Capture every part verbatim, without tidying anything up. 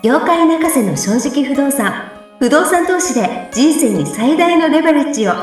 業界泣かせの正直不動産。不動産投資で人生に最大のレバレッジを。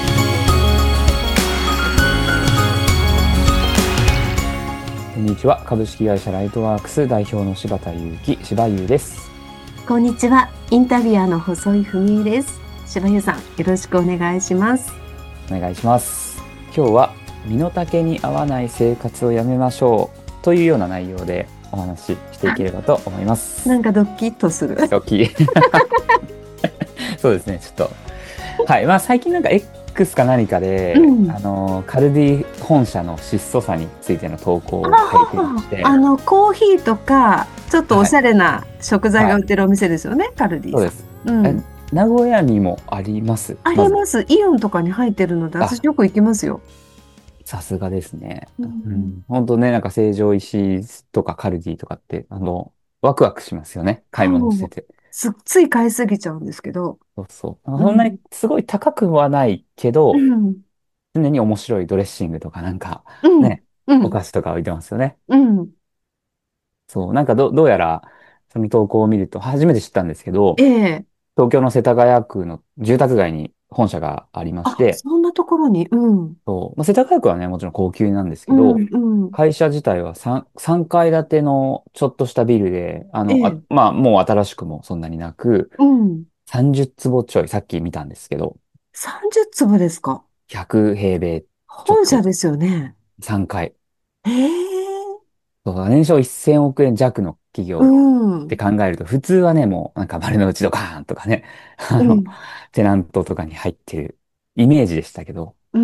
こんにちは。株式会社ライトワークス代表の柴田裕樹、柴優です。 こんにちは。インタビュアーの細井文江です。柴優さん、よろしくお願いします。 お願いします。今日は身の丈に合わない生活をやめましょうというような内容でお話ししていければと思います。 なんかドッキッとする。 ドッキリそうですね。ちょっとはい。まあ最近なんか X か何かで、うん、あのカルディ本社の質素さについての投稿を書いていまして、 あのコーヒーとかちょっとおしゃれな食材が売ってるお店ですよね、はい、カルディさん。 そうです。 うん、 名古屋にもあります。 あります。イオンとかに入ってるので、私よく行きますよ。 さすがですね。 うんうん、本当ね、なんか成城石井とかカルディとかって、あの、ワクワクしますよね。買い物してて。 つ、つい買いすぎちゃうんですけど。 そうそう。そんなにすごい高くはないけど、 うん、 常に面白いドレッシングとかなんか、 うん、 ね、 うん、 お菓子とか置いてますよね。 うん。 そう。なんかど、どうやら、その投稿を見ると、初めて知ったんですけど、 ええ。 東京の世田谷区の住宅街に本社がありましあ、 て、 そんなところに、うん。 そう。まあ、世田谷区はね、もちろん高級なんですうけど、 ん、うん。 会社自体は さん, さんかい建てのちょっとしたビルで、あの、あ、 ええ。 まあ、もう新しくもそんなになく、 うん。 さんじゅう坪ちょい、さっき見たんですけど、 さんじゅう坪ですか？ ひゃく平米ちょっと本社ですよね。 さんかい。 ええ。 そうだ、年商せんおく円弱の企う業ってん。 考えると、普通はね、もうなんか丸の内ドカーンとかね、あの、 うん。 テナントとかに入ってるイメージでしたけど、 うん。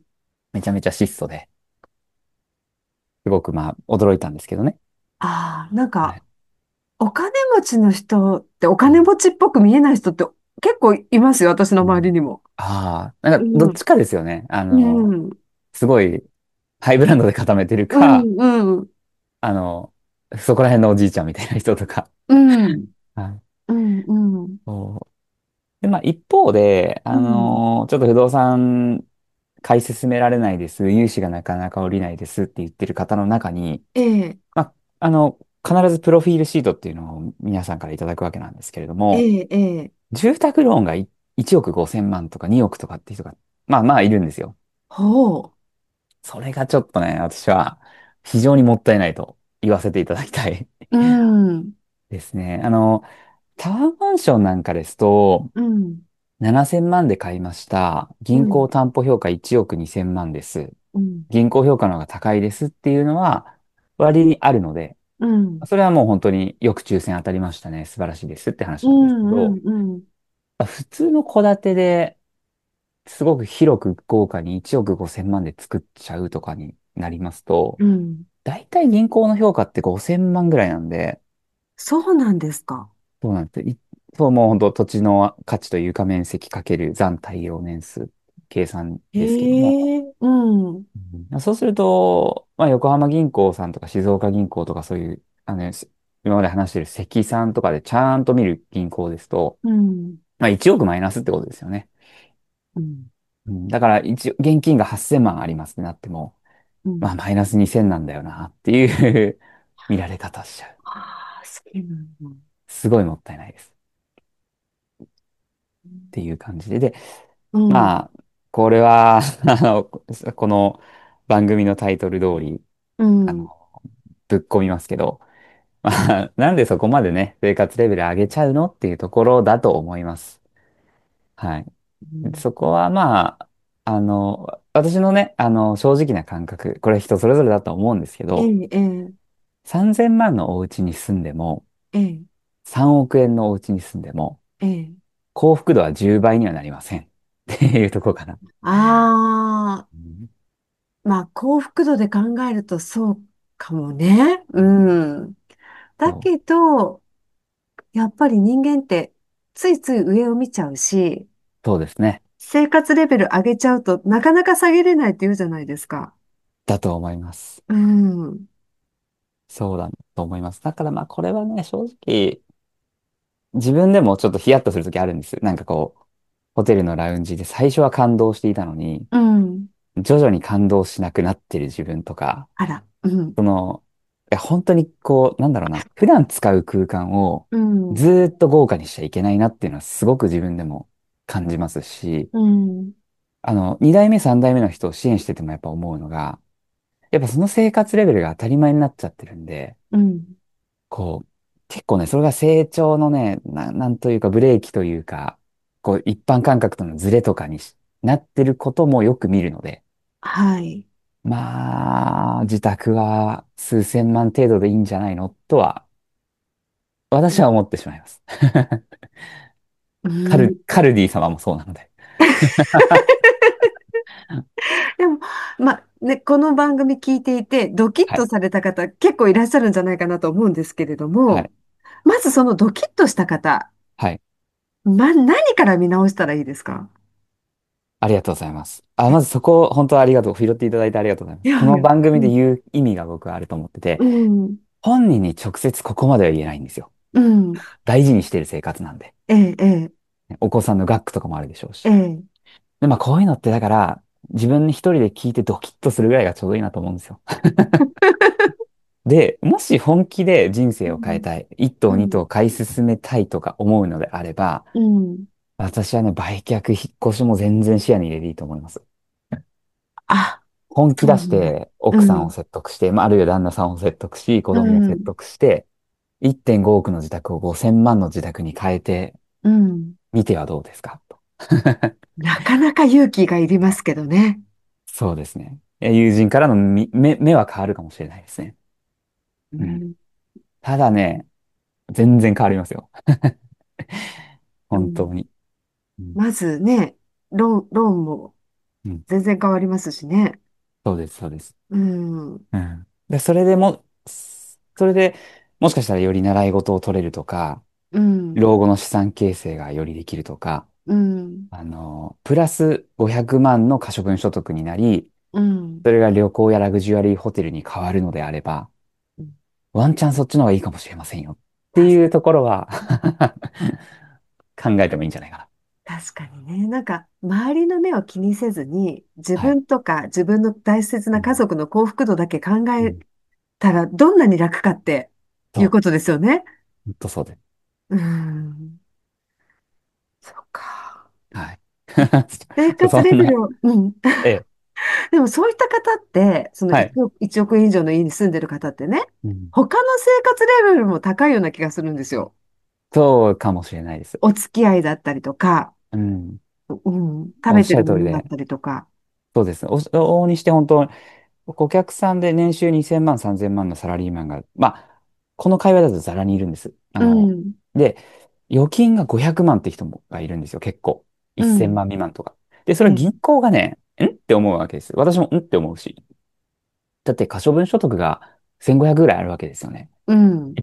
めちゃめちゃ質素で、すごくまあ驚いたんですけどね。 ああ、なんか、 はい。 お金持ちの人っておうん金持ちっぽく見えない人って結構いますよ、私のうん、 周りにも。 ああ、なんかどうん。 っちかですよね。あうの、 ん。 すごいハイブランドで固めてるうか、 ん。うん。 あの、そこら辺のおじいちゃんみたいな人とか。 うん。 はい。 うん。うん。 そうで、まあ一方で、あうん。 の、ちょっと不動産買い進められないです、融資がなかなか下りないですって言ってる方の中に、 ええ。 まあ、あの、必ずプロフィールシートっていうのを皆さんからいただくわけなんですけれども、 ええ。ええ。 住宅ローンがいいちおくごせん万とかにおくとかっていう人が、まあまあいるんですよ。 ほそれがちょっとね、私は非常にもったいないと言わせていただきたいう。うん。 ですね。あの、タワーマンションなんかですと、 うん。 ななせんまんで買いました。銀行うん。 担保評価いちおくにせん万です。 うん。 銀行評価の方が高いですっていうのは割にあるので、 うん。 それはもう本当によく抽選当たりましたね。素晴らしいですって話なんですけうん。 ど、 うん。 普通の戸建てですごく広く豪華にいちおくごせん万で作っちゃうとかになりますと、 うん。 大体銀行の評価ってごせんまんぐらいなんで、 そうなんですか。 そうなんです。いそうもう本当土地の価値と床面積かける残耐用年数計算へですけども、 え。うん。 うん、そうすると、まあ、横浜銀行さんとか静岡銀行とかそういう、あの、す今まで話してる積算とかでちゃんと見る銀行ですと、 うん。 まあ、いちおくマイナスってことですよね。 うん。 うん、だから一応、現金がはっせんまんありますってなっても、 うん。 まあ、マイナスにせんなんだよなっていう見られ方しちゃう。 ああ、そうなんだ。 すごいもったいないです。っていう感じで。で、 うん。 まあ、これはあの、この番組のタイトル通り、 うん。 あの、ぶっ込みますけど、まあ、なんでそこまでね、生活レベル上げちゃうのっていうところだと思います。はい。 うん。 そこはまあ、あの、私のね、あの、正直な感覚、これ人それぞれだと思うんですけど、 ええ、ええ、 さんぜんまんのお家に住んでも、 ええ、 さんおく円のお家に住んでも、 ええ。 幸福度はじゅうばいにはなりません。っていうところかな。 ああ、 うん、 まあ、幸福度で考えるとそうかもね。うん。だそう、 けど、やっぱり人間ってついつい上を見ちゃうし、 そうですね。 生活レベル上げちゃうとなかなか下げれないって言うじゃないですか。 だと思います。 うん。 そうだと思います。だからまあこれはね、正直、自分でもちょっとヒヤッとするときあるんです。なんかこう、ホテルのラウンジで最初は感動していたのに、 うん。 徐々に感動しなくなってる自分とか、 あら。うん。 その、 や、本当にこう、なんだろうな、普段使う空間をうん、 ずーっと豪華にしちゃいけないなっていうのはすごく自分でも感じますし、 うん、 あの、に代目、さん代目の人を支援しててもやっぱ思うのが、やっぱその生活レベルが当たり前になっちゃってるんで、 うん。 こう、結構ね、それが成長のね、な、なんというかブレーキというか、こう、一般感覚とのズレとかにしなってることもよく見るので、 はい。 まあ、自宅は数千万程度でいいんじゃないのとは、私は思ってしまいます。 うん。 カル、カルディ様もそうなので。 でも、まあね、この番組聞いていて、ドキッはい。 とされた方結構いらっしゃるんじゃないかなと思うんですけれども、 はい。 まずそのドキッとした方、 はい。 ま、何から見直したらいいですか？ ありがとうございます。あ、まずそこ、本当はありがとう。拾っていただいてありがとうございます。こいやいや、 の番組でうん、 言う意味が僕はあると思ってて、 うん、 本人に直接ここまでは言えないんですよ。 うん、 大事にしてる生活なんで。 ええ、ええ、 お子さんの学区とかもあるでしょうし。 ええ、 で、まあこういうのってだから、自分一人で聞いてドキッとするぐらいがちょうどいいなと思うんですよ。で、もし本気で人生を変えうん、 たい、一頭二うん、 頭買い進めたいとか思うのであれば、 うん。 私はね、売却、引っ越しも全然視野に入れていいと思います。 あ、 本気出しそうなんだ。 て、奥さんをうん、 説得して、まあ、あるいは旦那さんを説得し、子う供を説ん、 得して、いってんごおくの自宅をごせんまんの自宅に変えてうん。 みてはどうですかと。 なかなか勇気がいりますけどね。 そうですね。え友人からのみ目、目は変わるかもしれないですね。うん。 うん、 ただね、全然変わりますよ。 うん。 本当に。うん。 まずね、ローン、ローンもうん。 全然変わりますしね。 そうです、そうです。 うん、ううん。で、それでも、それでもしかしたらより習い事を取れるとか、 ん、 老後の資産形成がよりできるとか、 うん、 あの、プラスごひゃくまんの可処分所得になり、 うん。 それが旅行やラグジュアリーホテルに変わるのであれば、ワンチャンそっちの方がいいかもしれませんよって確いうところは考えてもいいんじゃないか確かにね。なんか、周りの目を気にせずに、自な。はい。 分とか自分の大切な家うん。 族の幸福度だけ考えうん。 たら、どんなに楽かってそう。 いうことですよね。 ほんとそうです。 うん。そっか。 はい。 生活そんな、 レベルを、うん。 ええ。 でもそういった方って、その1 はい。 億、いちおく円以上の家に住んでる方ってね、 うん。 他の生活レベルも高いような気がするんですよ。 そうかもしれないです。 お付き合いだったりとか、 うん。 うん、食おっしゃべてるる通りで、 ものだったりとか。 そうです。お、往々にして本当、お客さんで年収にせんまん、さんぜんまんのサラリーマンが、まあ、この会話だとザラにいるんです。あうの、 ん、 で、預金がごひゃくまんって人もがいるんですよ、結構。1000 うん、 万未満とか。で、それええ、 は銀行がね、んって思うわけです。私もんって思うし。だって可処分所得がせんごひゃくぐらいあるわけですよね。 うん。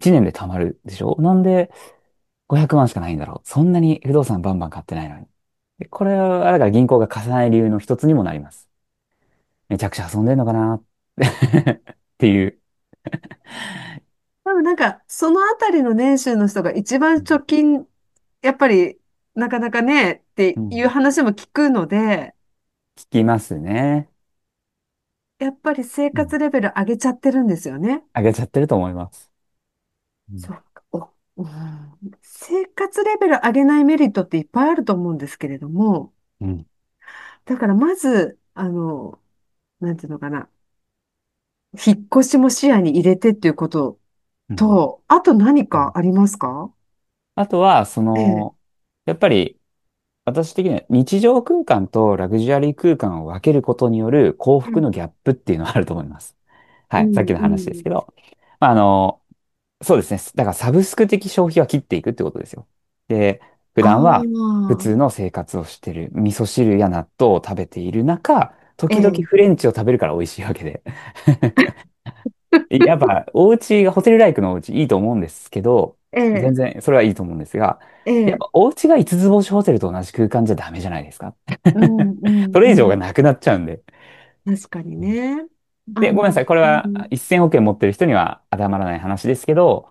いちねんで貯まるでしょ。なんでごひゃくまんしかないんだろう。そんなに不動産バンバン買ってないのに。でこれは、だから銀行が貸さない理由の一つにもなります。めちゃくちゃ遊んでんのかなっていう。 多分なんか、そのあたりの年収の人が一番貯金、やっぱり、なかなかね、っていううん。 話も聞くので、 聞きますね。 やっぱり生うん。 活レベル上げちゃってるんですよね。 上げちゃってると思います。うん。 そっか。お、うん、生活レベル上げないメリットっていっぱいあると思うんですけれども、 うん。 だからまず、あの、なんていうのかな、引っ越しも視野に入れてっていうことうん。 と、あと何うん。 かありますか？ あとは、そええ。 の、やっぱり、私的には日常空間とラグジュアリー空間を分けることによる幸うん、 福のギャップっていうのはあると思います。はい。さっうん、 きのうん。 話ですけど。まあ、あの、そうですね。だからサブスク的消費は切っていくってことですよ。で、普あ段は普あ、 通の生活をしてる、味噌汁や納豆を食べている中、時々 ええ、 フレンチを食べるから美味しいわけで。やっぱ、お家が、ホテルライクのお家いいと思うんですけど、 ええ、 全然それはいいと思うんですが、 ええ、 やっぱお家が五つ星ホテルと同じ空間じゃダメじゃないですか。 うん、うん、 それ以上がうん。 なくなっちゃうんで。 確かにうん。 ね。 で、 あの、 ごめんなさい。これはうん、 せんおく円持ってる人には当てはまらない話ですけど、 うん、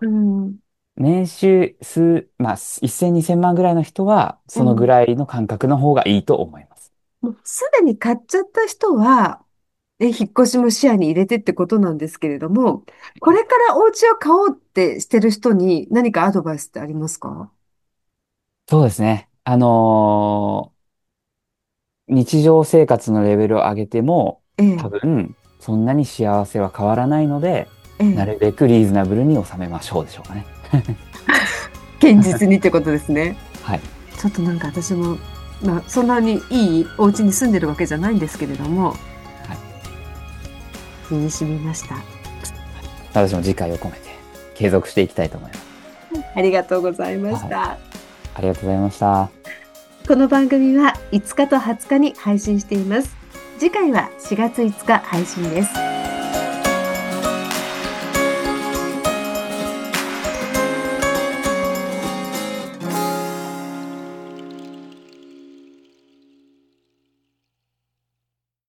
年収数、まあ、せん、にせんまんぐらいの人は、そのぐうん。 らいの感覚の方がいいと思います。 もうすでに買っちゃった人は、 ね、引っ越しも視野に入れてってことなんですけれども、これからお家を買おうってしてる人に何かアドバイスってありますか？ そうですね。あのー日常生活のレベルを上げても、多ええ、 分、そんなに幸せは変わらないので、 ええ、 なるべくリーズナブルに収めましょうでしょうかね。 現実にってことですね。 はい。 ちょっとなんか私も、まあ、そんなにいいお家に住んでるわけじゃないんですけれども、 はい。 身に染みました。 私も次回を込めて継続していきたいと思います。 ありがとうございましはい。 た。 ありがとうございました。 この番組はいつかとはつかに配信しています。次回はしがついつか配信です。